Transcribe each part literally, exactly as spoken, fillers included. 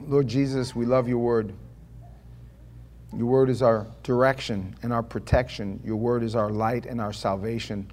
Lord Jesus, we love your word. Your word is our direction and our protection. Your word is our light and our salvation.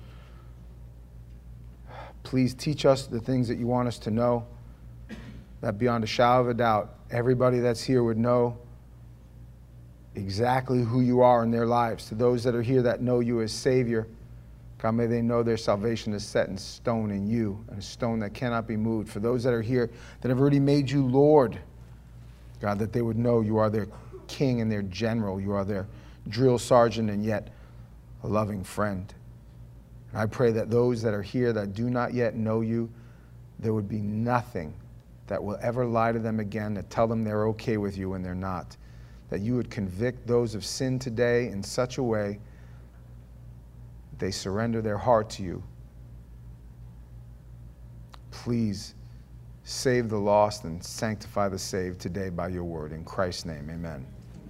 Please teach us the things that you want us to know, that beyond a shadow of a doubt, everybody that's here would know exactly who you are in their lives. To those that are here that know you as Savior, God, may they know their salvation is set in stone in you, and a stone that cannot be moved. For those that are here that have already made you Lord, God, that they would know you are their king and their general. You are their drill sergeant and yet a loving friend. And I pray that those that are here that do not yet know you, there would be nothing that will ever lie to them again to tell them they're okay with you when they're not. That you would convict those of sin today in such a way that they surrender their heart to you. Please save the lost and sanctify the saved today by your word. In Christ's name, amen.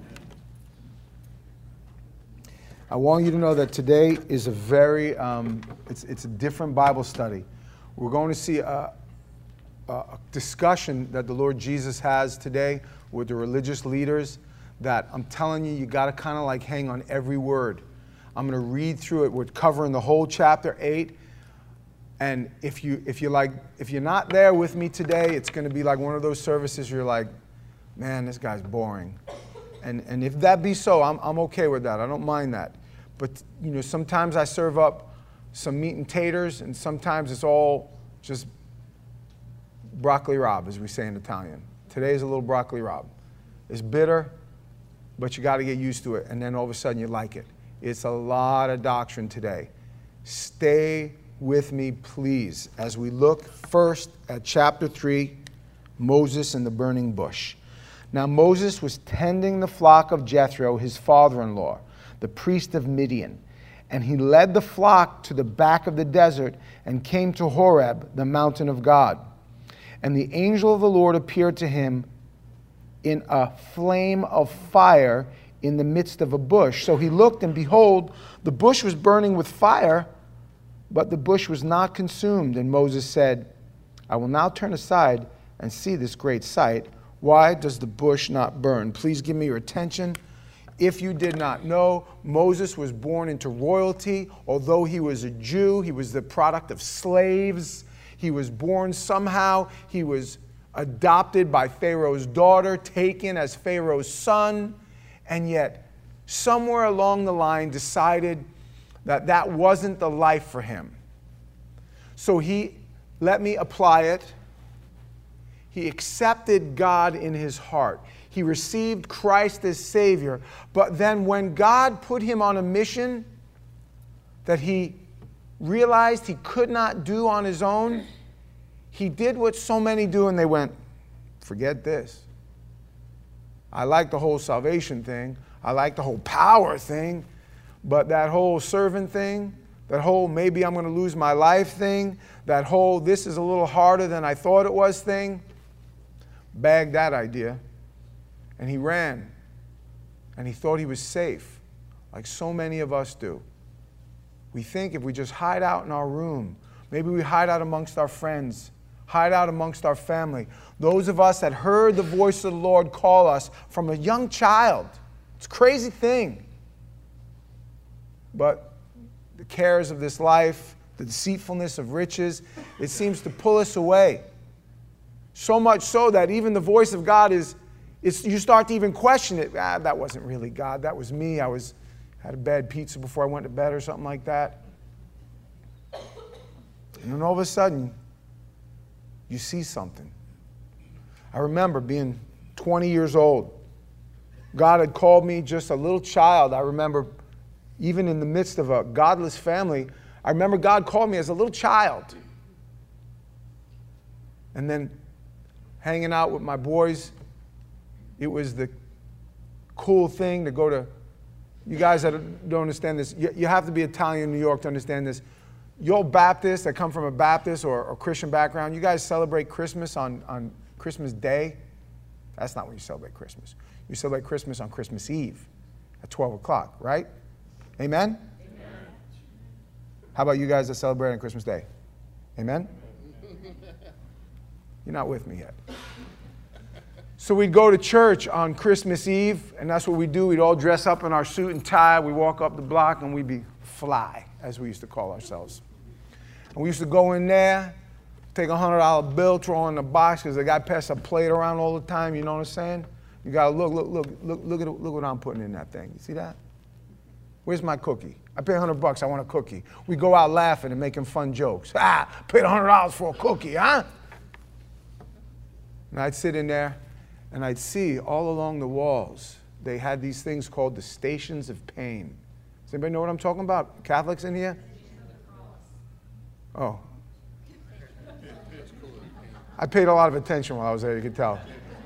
I want you to know that today is a very, um, it's, it's a different Bible study. We're going to see a, a discussion that the Lord Jesus has today with the religious leaders that I'm telling you, you got to kind of like hang on every word. I'm going to read through it. We're covering the whole chapter eight. And if, you, if, you're like, if you're not there with me today, it's going to be like one of those services you're like, man, this guy's boring. And, and if that be so, I'm, I'm okay with that. I don't mind that. But, you know, sometimes I serve up some meat and taters, and sometimes it's all just broccoli rabe, as we say in Italian. Today's a little broccoli rabe. It's bitter, but you got to get used to it, and then all of a sudden you like it. It's a lot of doctrine today. Stay with me, please, as we look first at chapter three, Moses and the burning bush. Now Moses was tending the flock of Jethro, his father-in-law, the priest of Midian, and he led the flock to the back of the desert and came to Horeb, the mountain of God. And the angel of the Lord appeared to him in a flame of fire in the midst of a bush. So he looked, and behold, the bush was burning with fire, but the bush was not consumed. And Moses said, I will now turn aside and see this great sight. Why does the bush not burn? Please give me your attention. If you did not know, Moses was born into royalty. Although he was a Jew, he was the product of slaves. He was born somehow. He was adopted by Pharaoh's daughter, taken as Pharaoh's son, and yet somewhere along the line decided that that wasn't the life for him. So he, let me apply it, he accepted God in his heart. He received Christ as Savior. But then when God put him on a mission that he realized he could not do on his own, he did what so many do, and they went, forget this. I like the whole salvation thing. I like the whole power thing. But that whole servant thing, that whole maybe I'm going to lose my life thing, that whole this is a little harder than I thought it was thing, bagged that idea. And he ran. And he thought he was safe, like so many of us do. We think if we just hide out in our room, maybe we hide out amongst our friends, hide out amongst our family. Those of us that heard the voice of the Lord call us from a young child. It's a crazy thing. But the cares of this life, the deceitfulness of riches, it seems to pull us away. So much so that even the voice of God is, is you start to even question it. Ah, that wasn't really God. That was me. I was had a bad pizza before I went to bed or something like that. And then all of a sudden, you see something. I remember being twenty years old. God had called me just a little child. I remember even in the midst of a godless family, I remember God called me as a little child. And then hanging out with my boys, it was the cool thing to go to. You guys that don't understand this, you, you have to be Italian in New York to understand this. You're Baptists that come from a Baptist or, or Christian background, you guys celebrate Christmas on, on Christmas Day. That's not when you celebrate Christmas. You celebrate Christmas on Christmas Eve at twelve o'clock, right? Amen? Amen? How about you guys that celebrate on Christmas Day? Amen? You're not with me yet. So we'd go to church on Christmas Eve, and that's what we do. We'd all dress up in our suit and tie. We walk up the block, and we'd be fly, as we used to call ourselves. And we used to go in there, take a one hundred dollar bill, throw it in the box, because the guy passed a plate around all the time, you know what I'm saying? You got to look, look, look, look, look, at, look what I'm putting in that thing. You see that? Where's my cookie? I paid one hundred bucks, I want a cookie. We go out laughing and making fun jokes. Ah, paid one hundred dollars for a cookie, huh? And I'd sit in there, and I'd see all along the walls, they had these things called the Stations of Pain. Does anybody know what I'm talking about? Catholics in here? Oh. I paid a lot of attention while I was there, you could tell.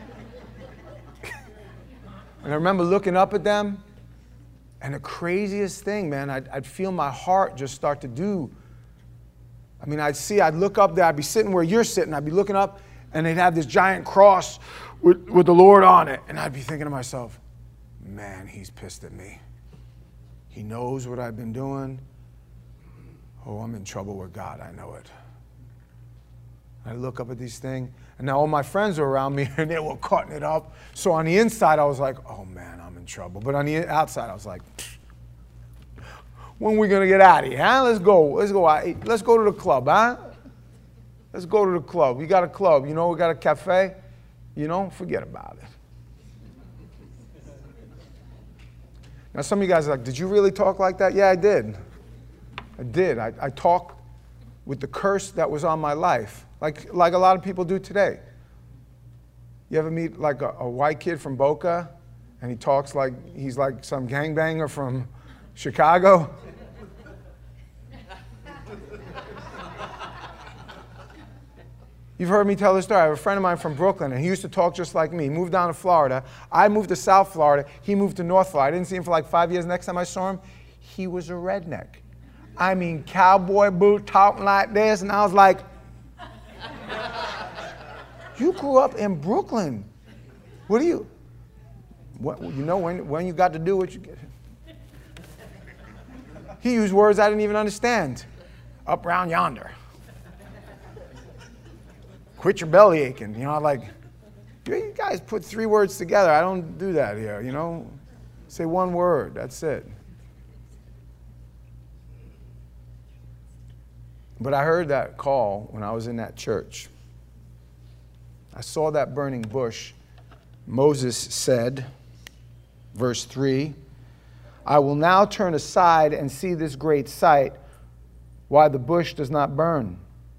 And I remember looking up at them, and the craziest thing, man, I'd, I'd feel my heart just start to do. I mean, I'd see, I'd look up there, I'd be sitting where you're sitting, I'd be looking up, and they'd have this giant cross with, with the Lord on it. And I'd be thinking to myself, man, he's pissed at me. He knows what I've been doing. Oh, I'm in trouble with God, I know it. I look up at these things, and now all my friends were around me, and they were cutting it up. So on the inside, I was like, oh, man, I'm in trouble. But on the outside, I was like, when are we going to get out of here, huh? Let's go. Let's go out. Let's go to the club, huh? Let's go to the club. We got a club. You know, we got a cafe. You know, forget about it. Now, some of you guys are like, did you really talk like that? Yeah, I did. I did. I, I talk with the curse that was on my life, like, like a lot of people do today. You ever meet like a, a white kid from Boca, and he talks like he's like some gangbanger from Chicago? You've heard me tell this story. I have a friend of mine from Brooklyn, and he used to talk just like me. He moved down to Florida. I moved to South Florida. He moved to North Florida. I didn't see him for like five years. Next time I saw him, he was a redneck. I mean, cowboy boot, talking like this, and I was like, you grew up in Brooklyn. What do you, what, you know when, when you got to do what you get? He used words I didn't even understand. Up round yonder. Quit your belly aching. You know, like, you guys put three words together. I don't do that here, you know. Say one word, that's it. But I heard that call when I was in that church. I saw that burning bush. Moses said, verse three, I will now turn aside and see this great sight, why the bush does not burn.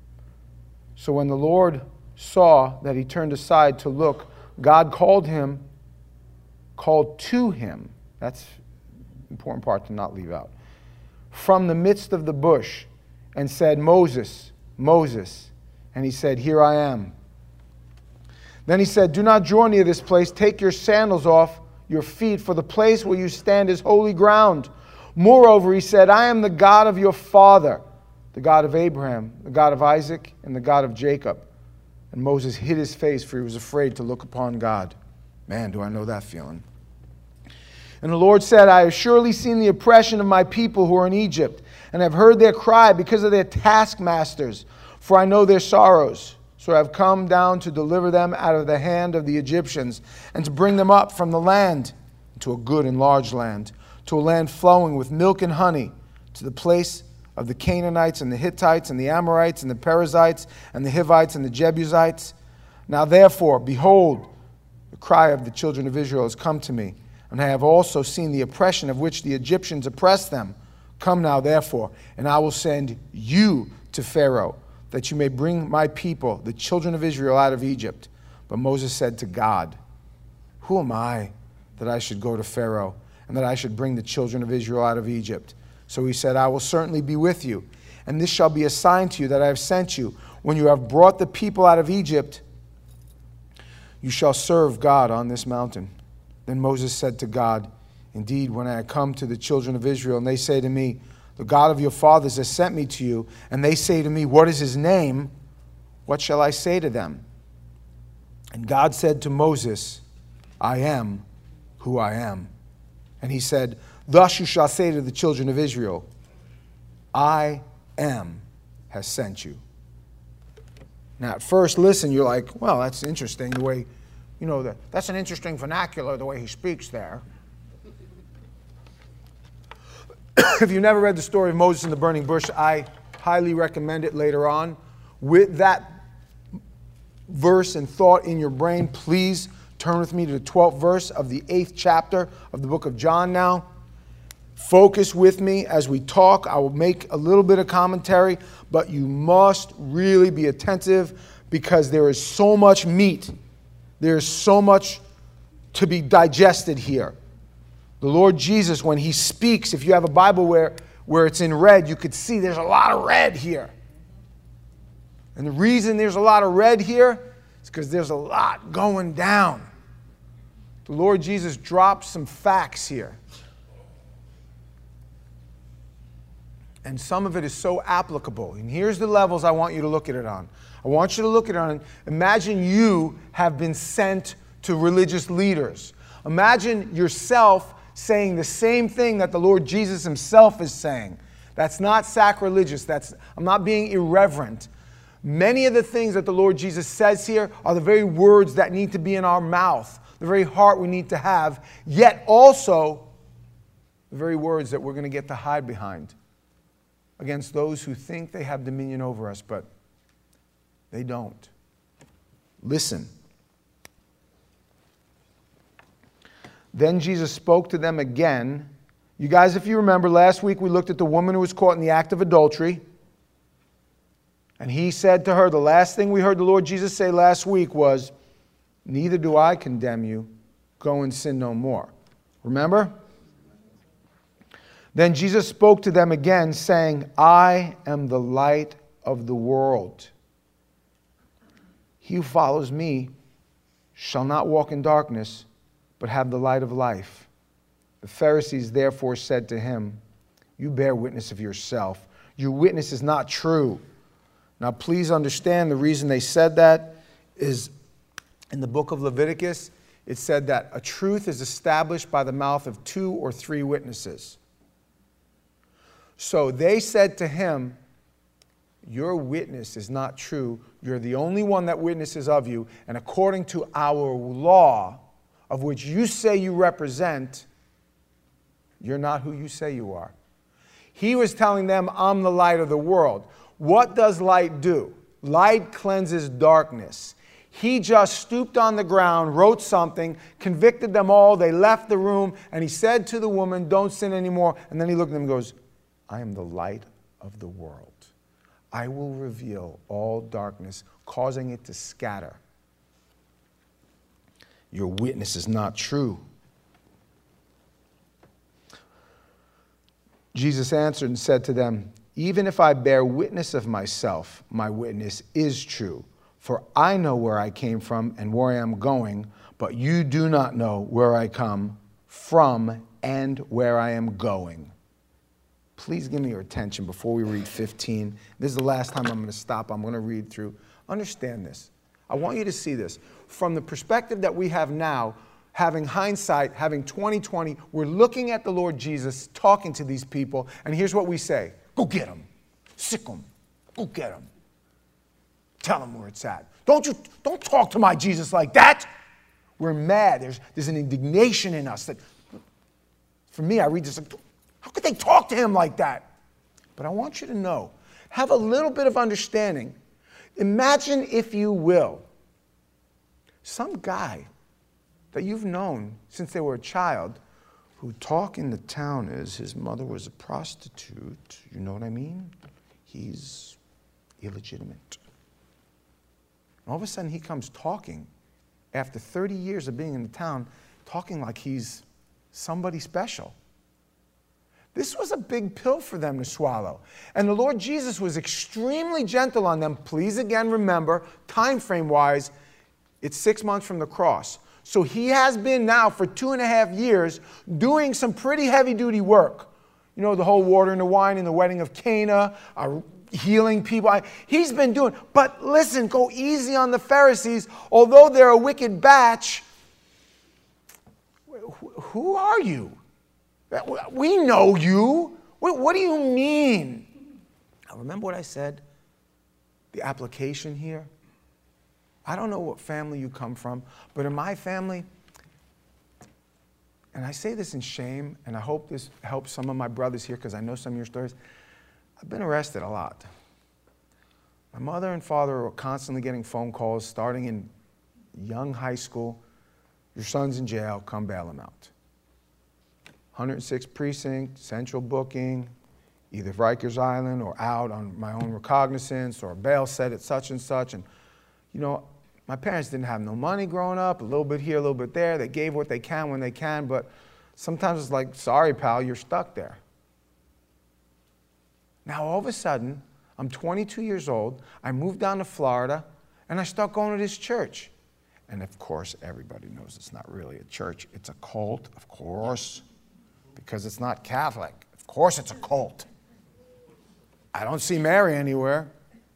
So when the Lord saw that he turned aside to look, God called him, called to him. That's an important part to not leave out. From the midst of the bush, and said, Moses, Moses. And he said, here I am. Then he said, do not draw near this place. Take your sandals off your feet, for the place where you stand is holy ground. Moreover, he said, I am the God of your father, the God of Abraham, the God of Isaac, and the God of Jacob. And Moses hid his face, for he was afraid to look upon God. Man, do I know that feeling. And the Lord said, I have surely seen the oppression of my people who are in Egypt, and have heard their cry because of their taskmasters, for I know their sorrows. So I have come down to deliver them out of the hand of the Egyptians, and to bring them up from the land to a good and large land, to a land flowing with milk and honey, to the place of the Canaanites and the Hittites and the Amorites and the Perizzites and the Hivites and the Jebusites. Now therefore, behold, the cry of the children of Israel has come to me, and I have also seen the oppression of which the Egyptians oppressed them. Come now, therefore, and I will send you to Pharaoh, that you may bring my people, the children of Israel, out of Egypt. But Moses said to God, who am I that I should go to Pharaoh, and that I should bring the children of Israel out of Egypt? So he said, I will certainly be with you, and this shall be a sign to you that I have sent you. When you have brought the people out of Egypt, you shall serve God on this mountain. Then Moses said to God, indeed, when I come to the children of Israel, and they say to me, the God of your fathers has sent me to you, and they say to me, what is his name? What shall I say to them? And God said to Moses, I am who I am. And he said, thus you shall say to the children of Israel, I am has sent you. Now at first, listen, you're like, well, that's interesting, the way, you know, the, that's an interesting vernacular, the way he speaks there. If you've never read the story of Moses and the burning bush, I highly recommend it later on. With that verse and thought in your brain, please turn with me to the twelfth verse of the eighth chapter of the book of John now. Focus with me as we talk. I will make a little bit of commentary, but you must really be attentive because there is so much meat. There is so much to be digested here. The Lord Jesus, when he speaks, if you have a Bible where, where it's in red, you could see there's a lot of red here. And the reason there's a lot of red here is because there's a lot going down. The Lord Jesus drops some facts here. And some of it is so applicable. And here's the levels I want you to look at it on. I want you to look at it on, imagine you have been sent to religious leaders. Imagine yourself saying the same thing that the Lord Jesus himself is saying. That's not sacrilegious. That's, I'm not being irreverent. Many of the things that the Lord Jesus says here are the very words that need to be in our mouth, the very heart we need to have, yet also the very words that we're going to get to hide behind against those who think they have dominion over us, but they don't. Listen. Then Jesus spoke to them again. You guys, if you remember, last week we looked at the woman who was caught in the act of adultery. And he said to her, the last thing we heard the Lord Jesus say last week was, neither do I condemn you. Go and sin no more. Remember? Then Jesus spoke to them again, saying, I am the light of the world. He who follows me shall not walk in darkness, but have the light of life. The Pharisees therefore said to him, you bear witness of yourself. Your witness is not true. Now please understand the reason they said that is in the book of Leviticus, it said that a truth is established by the mouth of two or three witnesses. So they said to him, your witness is not true. You're the only one that witnesses of you. And according to our law, of which you say you represent, you're not who you say you are. He was telling them, I'm the light of the world. What does light do? Light cleanses darkness. He just stooped on the ground, wrote something, convicted them all. They left the room, and he said to the woman, don't sin anymore. And then he looked at them and goes, I am the light of the world. I will reveal all darkness, causing it to scatter. Your witness is not true. Jesus answered and said to them, even if I bear witness of myself, my witness is true. For I know where I came from and where I am going, but you do not know where I come from and where I am going. Please give me your attention before we read fifteen. This is the last time I'm going to stop. I'm going to read through. Understand this. I want you to see this. From the perspective that we have now, having hindsight, having twenty twenty, we're looking at the Lord Jesus talking to these people, and here's what we say. Go get him. Sick him. Go get him. Tell him where it's at. Don't you, don't talk to my Jesus like that. We're mad. There's, there's an indignation in us that, for me, I read this like, how could they talk to him like that? But I want you to know, have a little bit of understanding. Imagine, if you will, some guy that you've known since they were a child who talk in the town is his mother was a prostitute. You know what I mean? He's illegitimate. All of a sudden he comes talking after thirty years of being in the town, talking like he's somebody special. This was a big pill for them to swallow. And the Lord Jesus was extremely gentle on them. Please again remember, time frame wise, it's six months from the cross. So he has been now for two and a half years doing some pretty heavy duty work. You know, the whole water and the wine in the wedding of Cana, uh, healing people. I, he's been doing, but listen, go easy on the Pharisees. Although they're a wicked batch, who are you? We know you. What do you mean? Now remember what I said? The application here. I don't know what family you come from, but in my family, and I say this in shame, and I hope this helps some of my brothers here because I know some of your stories, I've been arrested a lot. My mother and father were constantly getting phone calls starting in young high school. Your son's in jail, come bail him out. one oh sixth Precinct, central booking, either Rikers Island or out on my own recognizance or bail set at such and such. And, you know, my parents didn't have no money growing up, a little bit here, a little bit there. They gave what they can when they can, but sometimes it's like, sorry, pal, you're stuck there. Now, all of a sudden, I'm twenty-two years old, I moved down to Florida, and I start going to this church. And of course, everybody knows it's not really a church. It's a cult, of course, because it's not Catholic. Of course it's a cult. I don't see Mary anywhere.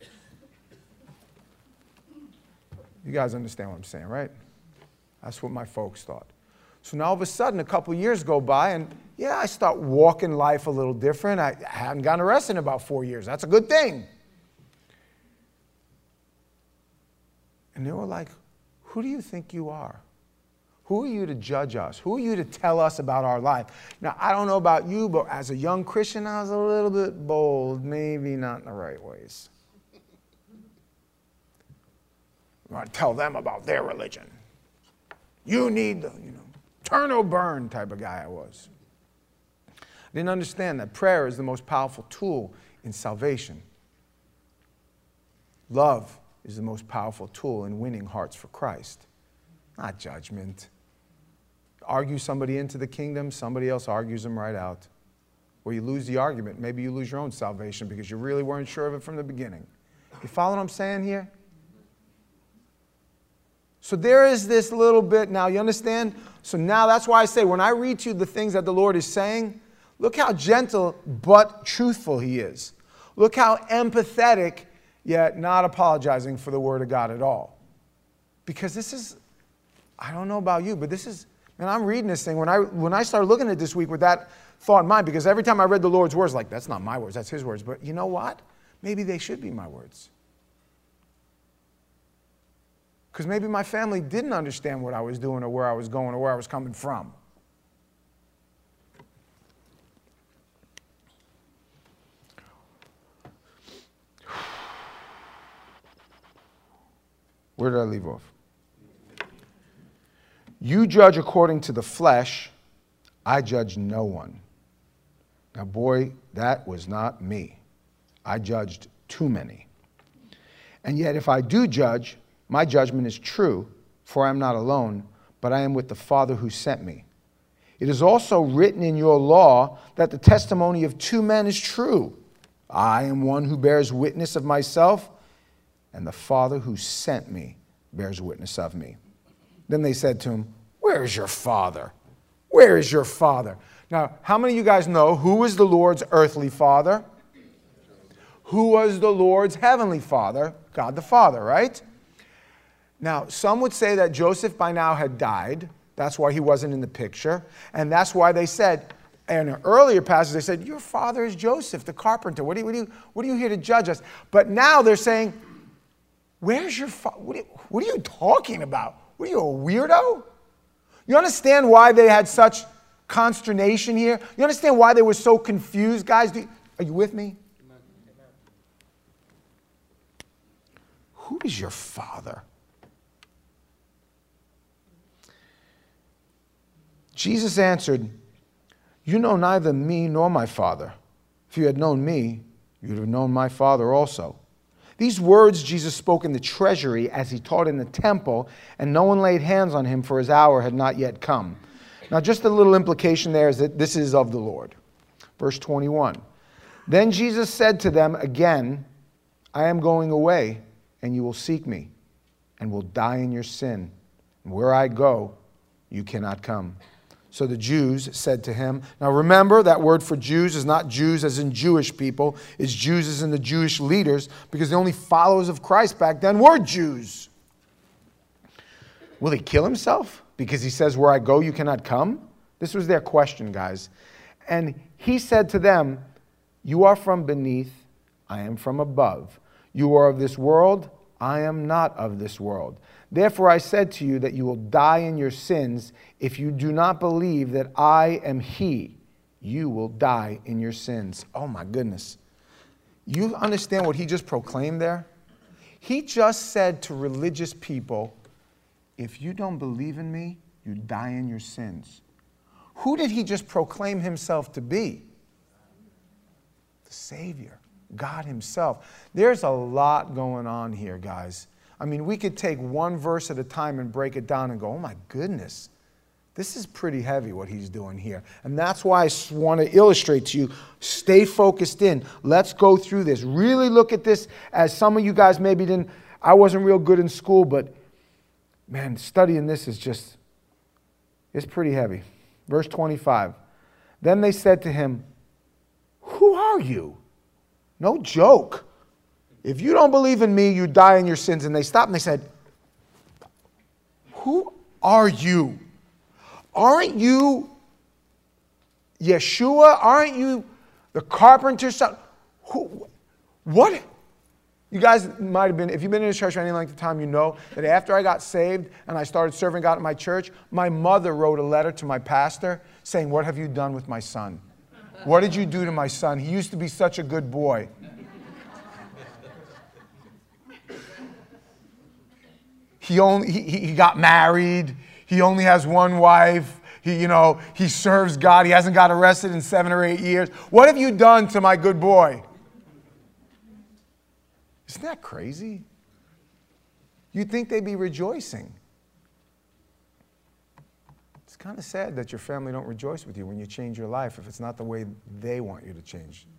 You guys understand what I'm saying, right? That's what my folks thought. So now all of a sudden, a couple years go by, and yeah, I start walking life a little different. I hadn't gotten arrested in about four years. That's a good thing. And they were like, who do you think you are? Who are you to judge us? Who are you to tell us about our life? Now, I don't know about you, but as a young Christian, I was a little bit bold, maybe not in the right ways. I want to tell them about their religion. You need the, you know, turn or burn type of guy I was. I didn't understand that prayer is the most powerful tool in salvation. Love is the most powerful tool in winning hearts for Christ, not judgment. Argue somebody into the kingdom, somebody else argues them right out. Or you lose the argument. Maybe you lose your own salvation because you really weren't sure of it from the beginning. You follow what I'm saying here? So there is this little bit, now you understand? So now that's why I say when I read to you the things that the Lord is saying, look how gentle but truthful he is. Look how empathetic yet not apologizing for the word of God at all. Because this is, I don't know about you, but this is, man, I'm reading this thing. When I, when I started looking at this week with that thought in mind, because every time I read the Lord's words, like, that's not my words, that's his words. But you know what? Maybe they should be my words. Because maybe my family didn't understand what I was doing or where I was going or where I was coming from. Where did I leave off? You judge according to the flesh. I judge no one. Now, boy, that was not me. I judged too many. And yet, if I do judge, my judgment is true, for I am not alone, but I am with the Father who sent me. It is also written in your law that the testimony of two men is true. I am one who bears witness of myself, and the Father who sent me bears witness of me. Then they said to him, where is your father? Where is your father? Now, how many of you guys know who was the Lord's earthly father? Who was the Lord's heavenly father? God the Father, right? Now, some would say that Joseph by now had died. That's why he wasn't in the picture. And that's why they said, in an earlier passage, they said, your father is Joseph, the carpenter. What are you, what are you, what are you here to judge us? But now they're saying, where's your father? What, what are you talking about? What are you, a weirdo? You understand why they had such consternation here? You understand why they were so confused? Guys, do you, are you with me? Amen. Who is your father? Jesus answered, you know neither me nor my Father. If you had known me, you would have known my Father also. These words Jesus spoke in the treasury as he taught in the temple, and no one laid hands on him, for his hour had not yet come. Now, just a little implication there is that this is of the Lord. Verse twenty-one. Then Jesus said to them again, I am going away, and you will seek me, and will die in your sin. And where I go, you cannot come. So the Jews said to him, now remember that word for Jews is not Jews as in Jewish people, it's Jews as in the Jewish leaders, because the only followers of Christ back then were Jews. Will he kill himself because he says, where I go, you cannot come? This was their question, guys. And he said to them, you are from beneath, I am from above. You are of this world, I am not of this world. Therefore I said to you that you will die in your sins. If you do not believe that I am he, you will die in your sins. Oh my goodness. You understand what he just proclaimed there? He just said to religious people, if you don't believe in me, you die in your sins. Who did he just proclaim himself to be? The Savior, God himself. There's a lot going on here, guys. I mean, we could take one verse at a time and break it down and go, oh my goodness, this is pretty heavy what he's doing here. And that's why I want to illustrate to you, stay focused in. Let's go through this. Really look at this as some of you guys maybe didn't, I wasn't real good in school, but man, studying this is just, it's pretty heavy. Verse twenty-five. Then they said to him, who are you? No joke. If you don't believe in me, you die in your sins. And they stopped and they said, who are you? Aren't you Yeshua? Aren't you the carpenter's son? Who, what? You guys might have been, if you've been in a church for any length of time, you know that after I got saved and I started serving God at my church, my mother wrote a letter to my pastor saying, what have you done with my son? What did you do to my son? He used to be such a good boy. He only he, he got married. He only has one wife. He, you know, he serves God. He hasn't got arrested in seven or eight years. What have you done to my good boy? Isn't that crazy? You'd think they'd be rejoicing. It's kind of sad that your family don't rejoice with you when you change your life if it's not the way they want you to change.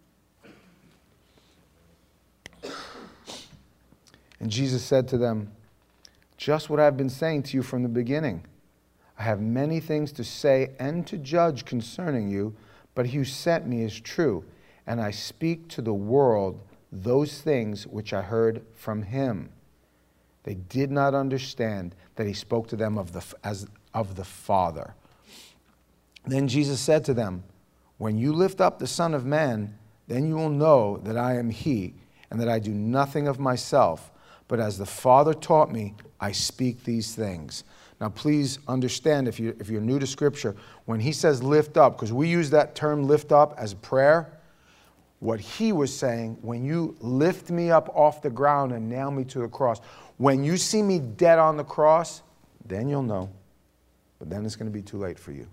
And Jesus said to them, just what I've been saying to you from the beginning. I have many things to say and to judge concerning you, but he who sent me is true, and I speak to the world those things which I heard from him. They did not understand that he spoke to them of the, as of the Father. Then Jesus said to them, when you lift up the Son of Man, then you will know that I am he, and that I do nothing of myself, but as the Father taught me, I speak these things. Now please understand, if, you, if you're new to Scripture, when he says lift up, because we use that term lift up as prayer, what he was saying, when you lift me up off the ground and nail me to the cross, when you see me dead on the cross, then you'll know. But then it's going to be too late for you.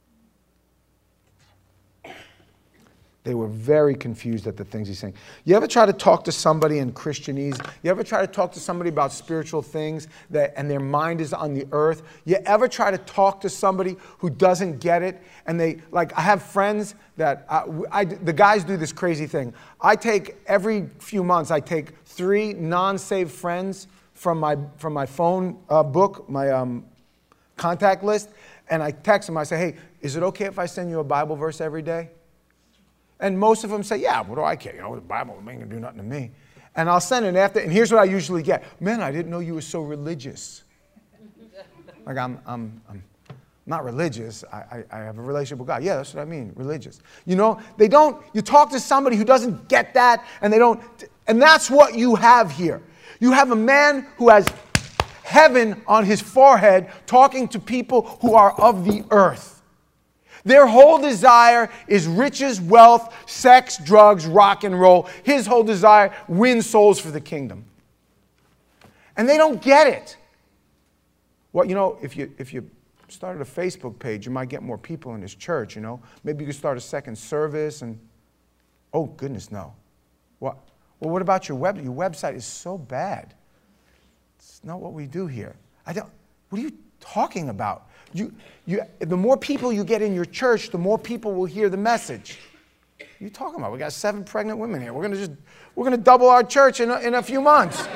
They were very confused at the things he's saying. You ever try to talk to somebody in Christianese? You ever try to talk to somebody about spiritual things that, and their mind is on the earth? You ever try to talk to somebody who doesn't get it? And they, like, I have friends that, I, I, the guys do this crazy thing. I take, every few months, I take three non-saved friends from my, from my phone uh, book, my um, contact list, and I text them. I say, hey, is it okay if I send you a Bible verse every day? And most of them say, yeah, what do I care? You know, the Bible ain't going to do nothing to me. And I'll send it after, and here's what I usually get. Man, I didn't know you were so religious. Like, I'm, I'm, I'm not religious. I, I, I have a relationship with God. Yeah, that's what I mean, religious. You know, they don't, you talk to somebody who doesn't get that, and they don't, and that's what you have here. You have a man who has heaven on his forehead talking to people who are of the earth. Their whole desire is riches, wealth, sex, drugs, rock and roll. His whole desire, win souls for the kingdom. And they don't get it. Well, you know, if you, if you started a Facebook page, you might get more people in this church, you know. Maybe you could start a second service and, oh, goodness, no. What? Well, what about your web? Your website is so bad. It's not what we do here. I don't, what are you talking about? You, you, the more people you get in your church, the more people will hear the message. What are you talking about? We got seven pregnant women here. We're going to just, we're going to double our church in a, in a few months.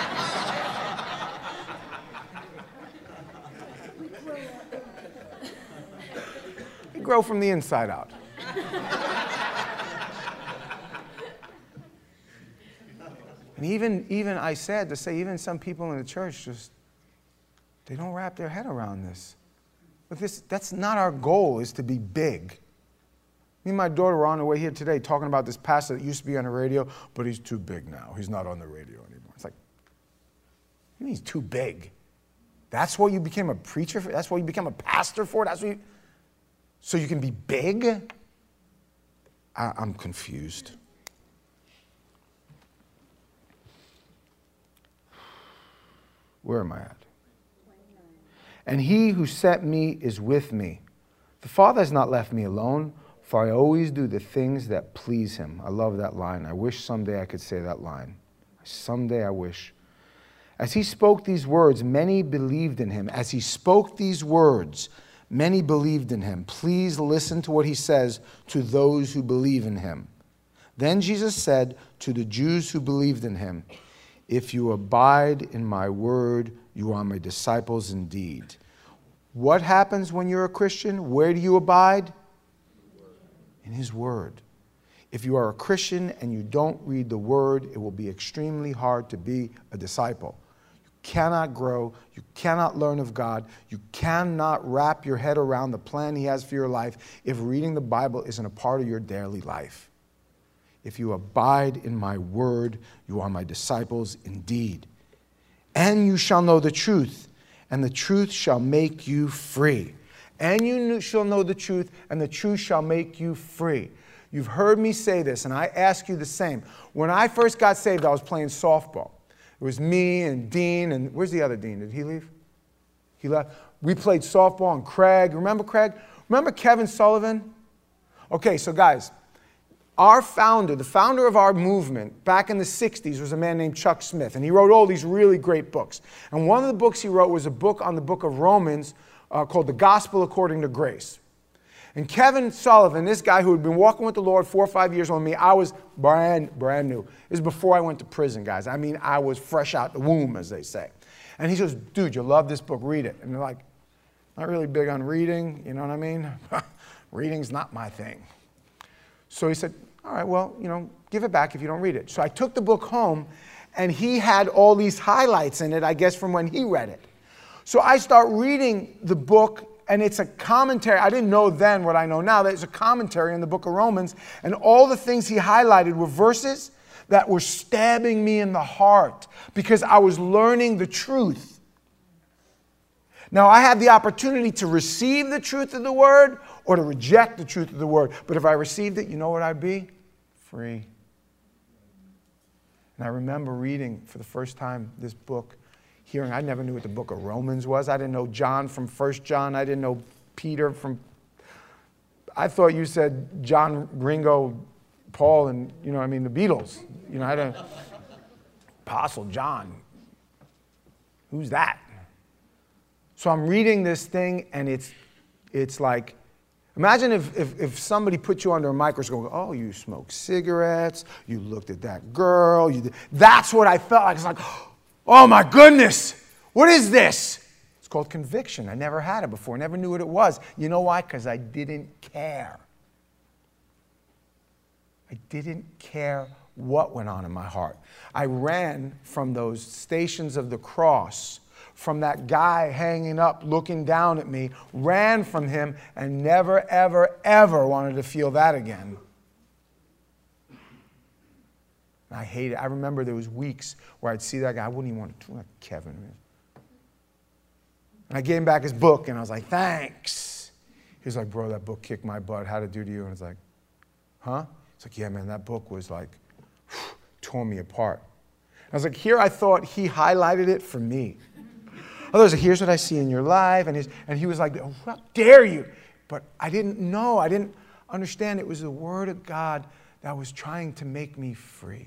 We grow from the inside out. And even, even I said to say, even some people in the church just, they don't wrap their head around this. But this, that's not our goal, is to be big. Me and my daughter were on the way here today talking about this pastor that used to be on the radio, but he's too big now. He's not on the radio anymore. It's like, You mean he's too big? That's what you became a preacher for? That's what you became a pastor for? That's what you, so you can be big? I, I'm confused. Where am I at? And he who sent me is with me. The Father has not left me alone, for I always do the things that please him. I love that line. I wish someday I could say that line. Someday I wish. As he spoke these words, many believed in him. As he spoke these words, many believed in him. Please listen to what he says to those who believe in him. Then Jesus said to the Jews who believed in him, if you abide in my word, you are my disciples indeed. What happens when you're a Christian? Where do you abide? In his word. If you are a Christian and you don't read the word, it will be extremely hard to be a disciple. You cannot grow. You cannot learn of God. You cannot wrap your head around the plan he has for your life if reading the Bible isn't a part of your daily life. If you abide in my word, you are my disciples indeed. And you shall know the truth, and the truth shall make you free. And you shall know the truth, and the truth shall make you free. You've heard me say this, and I ask you the same. When I first got saved, I was playing softball. It was me and Dean, and where's the other Dean? Did he leave? He left. We played softball, and Craig. Remember Craig? Remember Kevin Sullivan? Okay, so guys, our founder, the founder of our movement back in the sixties was a man named Chuck Smith, and he wrote all these really great books. And one of the books he wrote was a book on the book of Romans uh, called The Gospel According to Grace. And Kevin Sullivan, this guy who had been walking with the Lord four or five years on me, I was brand, brand new. This is before I went to prison, guys. I mean, I was fresh out the womb, as they say. And he goes, dude, you love this book, read it. And they're like, not really big on reading, you know what I mean? Reading's not my thing. So he said, all right, well, you know, give it back if you don't read it. So I took the book home, and he had all these highlights in it, I guess, from when he read it. So I start reading the book, and it's a commentary. I didn't know then what I know now. There's a commentary in the book of Romans, and all the things he highlighted were verses that were stabbing me in the heart because I was learning the truth. Now, I had the opportunity to receive the truth of the word or to reject the truth of the word. But if I received it, you know what I'd be? Free. And I remember reading for the first time this book, hearing, I never knew what the book of Romans was. I didn't know John from First John. I didn't know Peter from... I thought you said John, Ringo, Paul, and, you know, I mean, the Beatles. You know, I don't... Apostle John. Who's that? So I'm reading this thing, and it's it's like, imagine if, if, if somebody put you under a microscope, oh, you smoked cigarettes, you looked at that girl. You did. That's what I felt like. It's like, oh, my goodness, what is this? It's called conviction. I never had it before. I never knew what it was. You know why? Because I didn't care. I didn't care what went on in my heart. I ran from those stations of the cross, from that guy hanging up, looking down at me, ran from him, and never, ever, ever wanted to feel that again. And I hate it. I remember there was weeks where I'd see that guy. I wouldn't even want to talk to Kevin. And I gave him back his book, and I was like, thanks. He was like, bro, that book kicked my butt. How'd it do to you? And I was like, huh? It's like, yeah, man, that book was like, tore me apart. I was like, here I thought he highlighted it for me. Others, here's what I see in your life. And, his, and he was like, oh, how dare you? But I didn't know. I didn't understand. It was the word of God that was trying to make me free.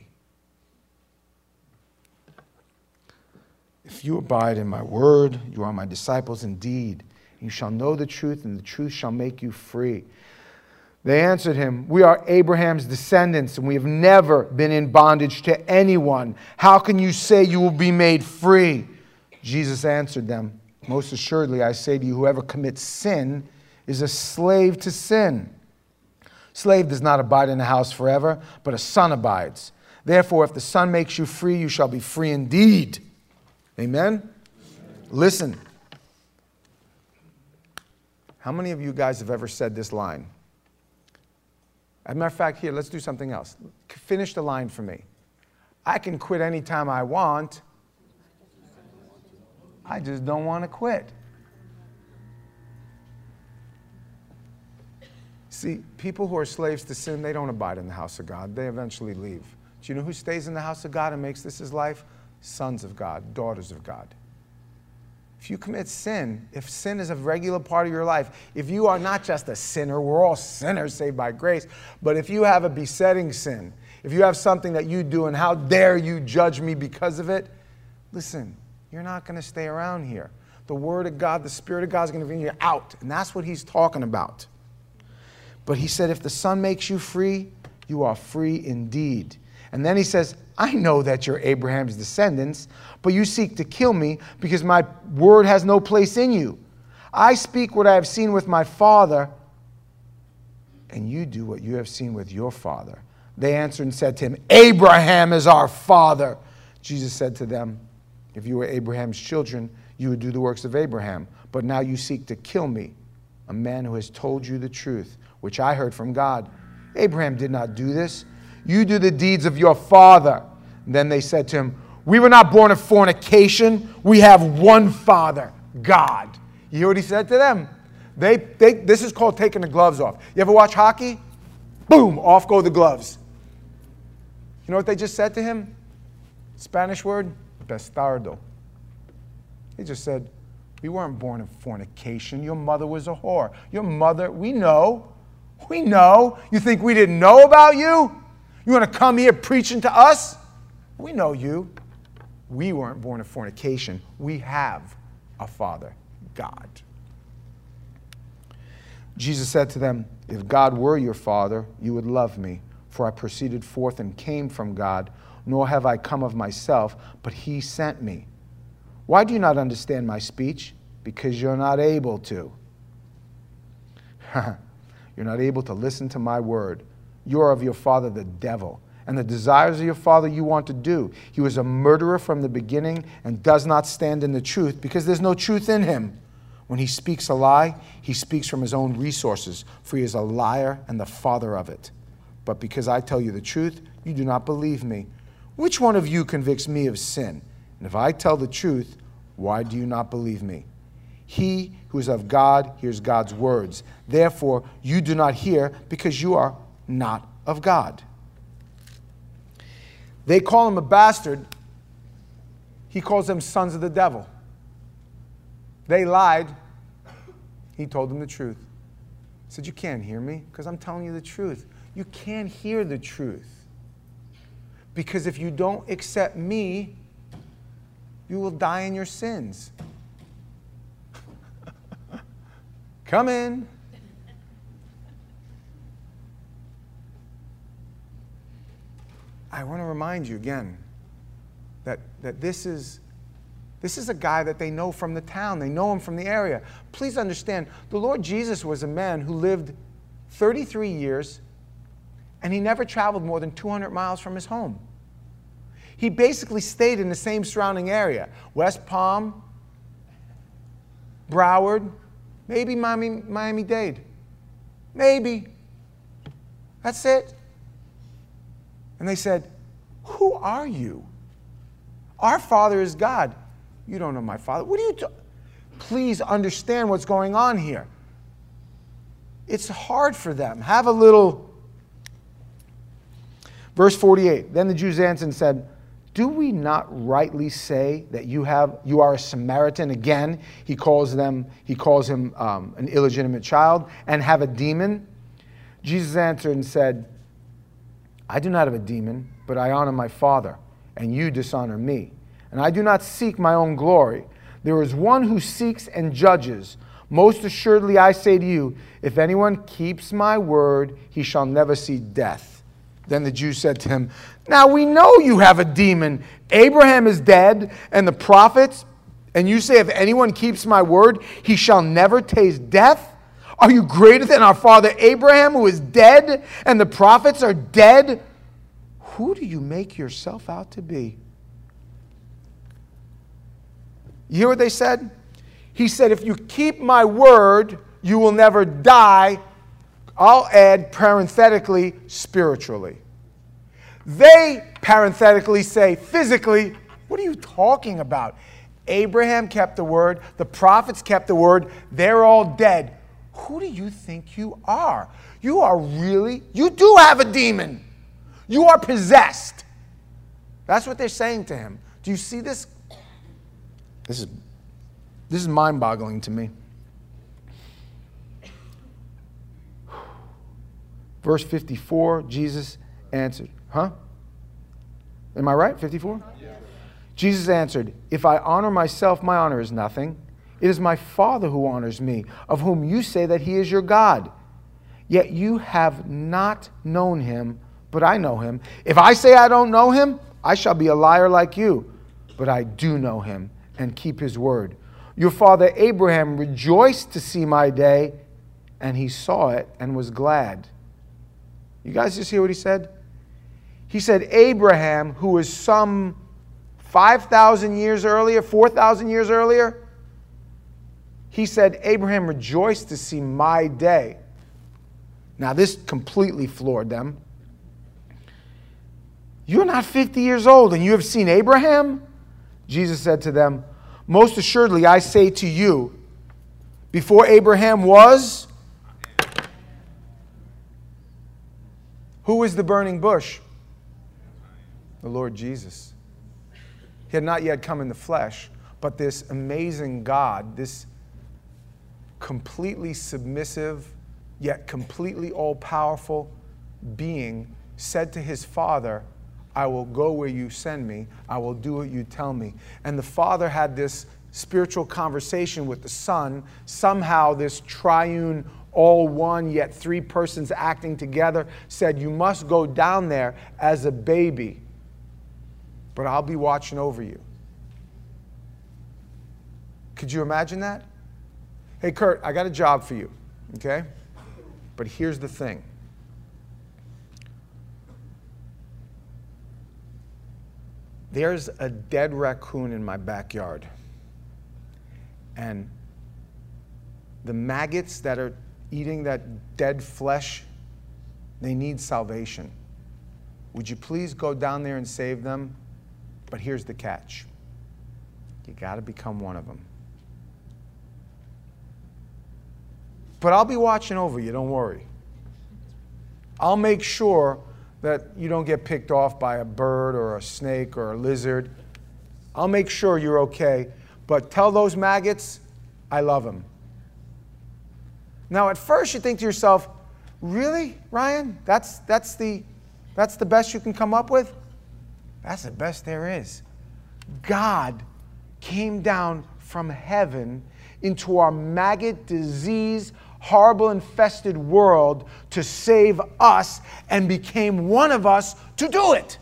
If you abide in my word, you are my disciples indeed. You shall know the truth, and the truth shall make you free. They answered him, we are Abraham's descendants, and we have never been in bondage to anyone. How can you say you will be made free? Jesus answered them, most assuredly, I say to you, whoever commits sin is a slave to sin. Slave does not abide in the house forever, but a son abides. Therefore, if the Son makes you free, you shall be free indeed. Amen? Amen. Listen. How many of you guys have ever said this line? As a matter of fact, here, let's do something else. Finish the line for me. I can quit anytime I want. I just don't want to quit. See, people who are slaves to sin, they don't abide in the house of God. They eventually leave. Do you know who stays in the house of God and makes this his life? Sons of God, daughters of God. If you commit sin, if sin is a regular part of your life, if you are not just a sinner, we're all sinners saved by grace, but if you have a besetting sin, if you have something that you do and how dare you judge me because of it, listen, you're not going to stay around here. The Word of God, the Spirit of God is going to bring you out, and that's what he's talking about. But he said, if the Son makes you free, you are free indeed. And then he says, I know that you're Abraham's descendants, but you seek to kill me because my word has no place in you. I speak what I have seen with my father, and you do what you have seen with your father. They answered and said to him, Abraham is our father. Jesus said to them, if you were Abraham's children, you would do the works of Abraham. But now you seek to kill me, a man who has told you the truth, which I heard from God. Abraham did not do this. You do the deeds of your father. And then they said to him, we were not born of fornication. We have one Father, God. You hear what he said to them? They, they, this is called taking the gloves off. You ever watch hockey? Boom, off go the gloves. You know what they just said to him? Spanish word, bastardo. They just said, we weren't born of fornication. Your mother was a whore. Your mother, we know. We know. You think we didn't know about you? You want to come here preaching to us? We know you. We weren't born of fornication. We have a Father, God. Jesus said to them, if God were your Father, you would love me, for I proceeded forth and came from God, nor have I come of myself, but he sent me. Why do you not understand my speech? Because you're not able to. You're not able to listen to my word. You are of your father the devil, and the desires of your father you want to do. He was a murderer from the beginning and does not stand in the truth because there's no truth in him. When he speaks a lie, he speaks from his own resources, for he is a liar and the father of it. But because I tell you the truth, you do not believe me. Which one of you convicts me of sin? And if I tell the truth, why do you not believe me? He who is of God hears God's words. Therefore, you do not hear because you are not of God. They call him a bastard. He calls them sons of the devil. They lied. He told them the truth. He said, you can't hear me because I'm telling you the truth. You can't hear the truth. Because if you don't accept me, you will die in your sins. Come in. I want to remind you again that, that this is, this is a guy that they know from the town. They know him from the area. Please understand, the Lord Jesus was a man who lived thirty-three years, and he never traveled more than two hundred miles from his home. He basically stayed in the same surrounding area. West Palm, Broward, maybe Miami, Miami-Dade. Maybe. That's it. And they said, who are you? Our Father is God. You don't know my Father. What are you talking? Please understand what's going on here. It's hard for them. Have a little. Verse forty-eight. Then the Jews answered and said, do we not rightly say that you have you are a Samaritan? Again, he calls them, he calls him um, an illegitimate child, and have a demon. Jesus answered and said, I do not have a demon, but I honor my Father, and you dishonor me. And I do not seek my own glory. There is one who seeks and judges. Most assuredly I say to you, if anyone keeps my word, he shall never see death. Then the Jews said to him, now we know you have a demon. Abraham is dead, and the prophets, and you say if anyone keeps my word, he shall never taste death? Are you greater than our father Abraham, who is dead, and the prophets are dead? Who do you make yourself out to be? You hear what they said? He said, if you keep my word, you will never die. I'll add parenthetically, spiritually. They parenthetically say, physically, what are you talking about? Abraham kept the word. The prophets kept the word. They're all dead. Who do you think you are? You are really, you do have a demon. You are possessed. That's what they're saying to him. Do you see this? This is, this is mind-boggling to me. Verse fifty-four, Jesus answered. Huh? Am I right? fifty-four? Yeah. Jesus answered, if I honor myself, my honor is nothing. It is my Father who honors me, of whom you say that he is your God. Yet you have not known him, but I know him. If I say I don't know him, I shall be a liar like you. But I do know him and keep his word. Your father Abraham rejoiced to see my day, and he saw it and was glad. You guys just hear what he said? He said Abraham, who was some five thousand years earlier, four thousand years earlier, he said, Abraham rejoiced to see my day. Now, this completely floored them. You're not fifty years old and you have seen Abraham? Jesus said to them, most assuredly, I say to you, before Abraham was, who was the burning bush? The Lord Jesus. He had not yet come in the flesh, but this amazing God, this completely submissive, yet completely all-powerful being said to his Father, I will go where you send me. I will do what you tell me. And the Father had this spiritual conversation with the Son. Somehow this triune, all one, yet three persons acting together, said, you must go down there as a baby, but I'll be watching over you. Could you imagine that? Hey, Kurt, I got a job for you, okay? But here's the thing. There's a dead raccoon in my backyard. And the maggots that are eating that dead flesh, they need salvation. Would you please go down there and save them? But here's the catch. You got to become one of them. But I'll be watching over you, don't worry. I'll make sure that you don't get picked off by a bird or a snake or a lizard. I'll make sure you're okay. But tell those maggots, I love them. Now, at first you think to yourself, really, Ryan? That's, that's, the, that's the best you can come up with? That's the best there is. God came down from heaven into our maggot, disease, horrible, infested world to save us and became one of us to do it.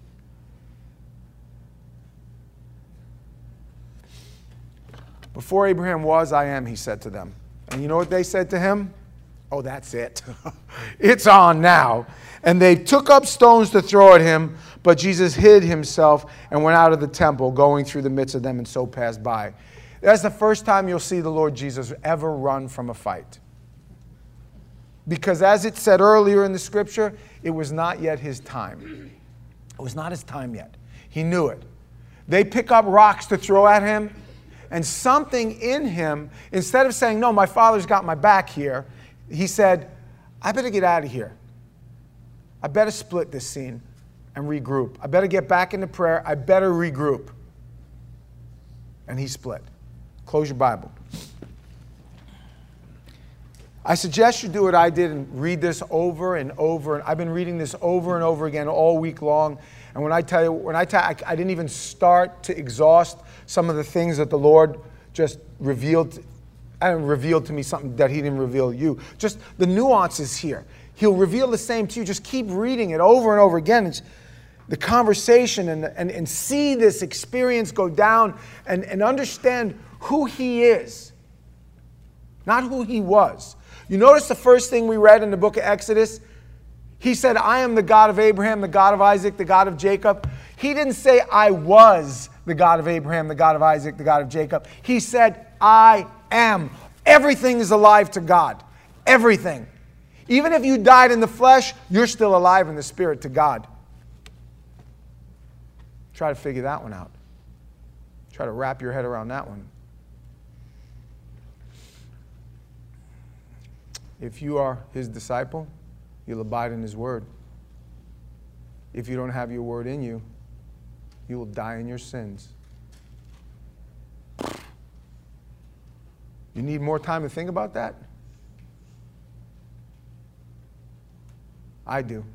Before Abraham was, I am, he said to them. And you know what they said to him? Oh, that's it. It's on now. And they took up stones to throw at him, but Jesus hid himself and went out of the temple, going through the midst of them, and so passed by. That's the first time you'll see the Lord Jesus ever run from a fight. Because as it said earlier in the scripture, it was not yet his time. It was not his time yet. He knew it. They pick up rocks to throw at him, and something in him, instead of saying, no, my Father's got my back here, he said, I better get out of here. I better split this scene and regroup. I better get back into prayer. I better regroup. And he split. Close your Bible. I suggest you do what I did and read this over and over. And I've been reading this over and over again all week long. And when I tell you, when I tell I, I didn't even start to exhaust some of the things that the Lord just revealed. And revealed to me something that he didn't reveal to you. Just the nuances here. He'll reveal the same to you. Just keep reading it over and over again. It's the conversation and, and, and see this experience go down and, and understand who he is, not who he was. You notice the first thing we read in the book of Exodus? He said, I am the God of Abraham, the God of Isaac, the God of Jacob. He didn't say, I was the God of Abraham, the God of Isaac, the God of Jacob. He said, I am. Everything is alive to God. Everything. Even if you died in the flesh, you're still alive in the spirit to God. Try to figure that one out. Try Try to wrap your head around that one. If you are his disciple, you'll abide in his word. If you don't have your word in you, you will die in your sins. You need more time to think about that? I do.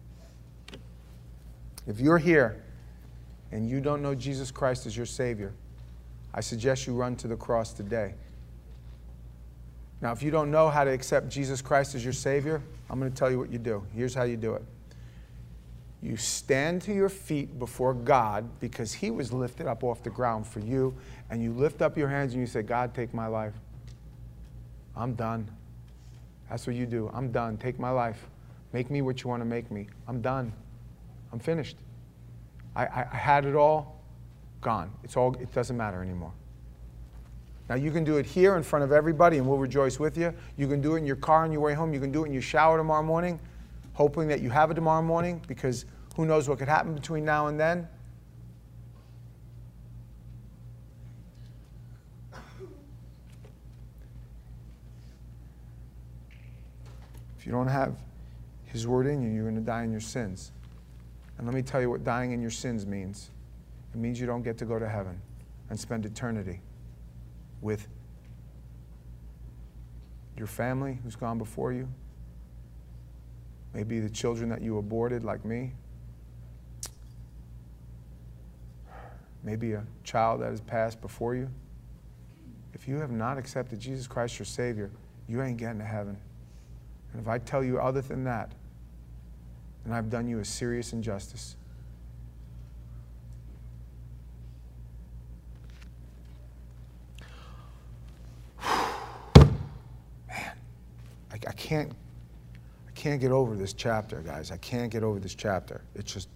If you're here and you don't know Jesus Christ as your Savior, I suggest you run to the cross today. Now, if you don't know how to accept Jesus Christ as your Savior, I'm going to tell you what you do. Here's how you do it. You stand to your feet before God because he was lifted up off the ground for you, and you lift up your hands and you say, God, take my life. I'm done. That's what you do. I'm done. Take my life. Make me what you want to make me. I'm done. I'm finished. I, I, I had it all. Gone. It's all, it doesn't matter anymore. Now, you can do it here in front of everybody, and we'll rejoice with you. You can do it in your car on your way home. You can do it in your shower tomorrow morning, hoping that you have it tomorrow morning, because who knows what could happen between now and then. If you don't have his word in you, you're going to die in your sins. And let me tell you what dying in your sins means. It means you don't get to go to heaven and spend eternity with your family who's gone before you, maybe the children that you aborted like me, maybe a child that has passed before you. If you have not accepted Jesus Christ your Savior, you ain't getting to heaven. And if I tell you other than that, then I've done you a serious injustice. I can't, I can't get over this chapter, guys. I can't get over this chapter. It's just...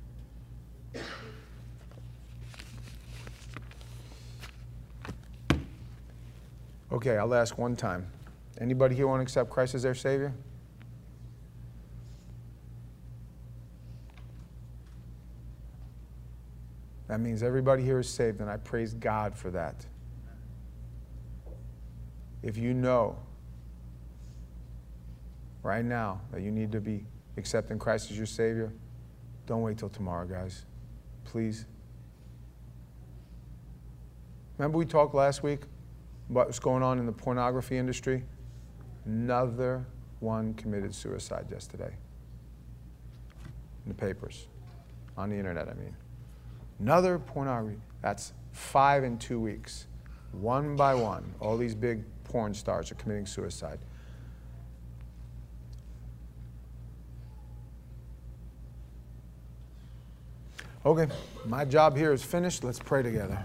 Okay, I'll ask one time. Anybody here want to accept Christ as their Savior? That means everybody here is saved, and I praise God for that. If you know right now that you need to be accepting Christ as your Savior, don't wait till tomorrow, guys. Please. Remember we talked last week about what's going on in the pornography industry? Another one committed suicide yesterday. In the papers. On the internet, I mean. Another pornography. That's five in two weeks. One by one. All these big porn stars are committing suicide. Okay, my job here is finished. Let's pray together.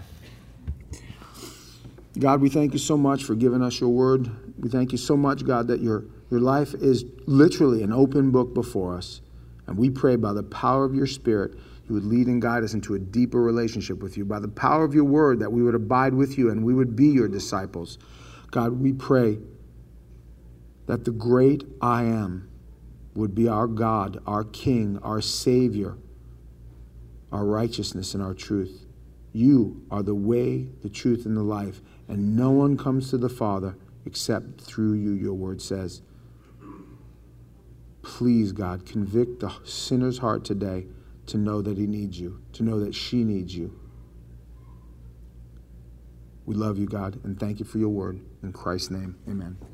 God, we thank you so much for giving us your word. We thank you so much, God, that your, your life is literally an open book before us. And we pray by the power of your Spirit, you would lead and guide us into a deeper relationship with you. By the power of your word, that we would abide with you and we would be your disciples. God, we pray that the great I am would be our God, our King, our Savior, our righteousness and our truth. You are the way, the truth, and the life, and no one comes to the Father except through you, your word says. Please, God, convict the sinner's heart today to know that he needs you, to know that she needs you. We love you, God, and thank you for your word. In Christ's name, amen.